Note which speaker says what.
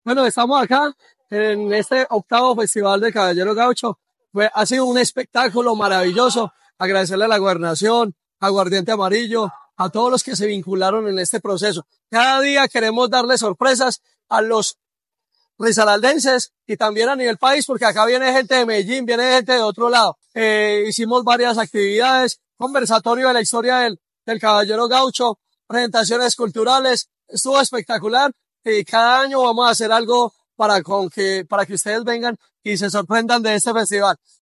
Speaker 1: Bueno, estamos acá en este octavo Festival de Caballero Gaucho. Ha sido un espectáculo maravilloso. Agradecerle a la gobernación, a Guardiente Amarillo, a todos los que se vincularon en este proceso. Cada día queremos darle sorpresas a los risaraldenses y también a nivel país, porque acá viene gente de Medellín, viene gente de otro lado. Hicimos varias actividades, conversatorio de la historia del Caballero Gaucho, presentaciones culturales, estuvo espectacular y cada año vamos a hacer algo para que ustedes vengan y se sorprendan de este festival.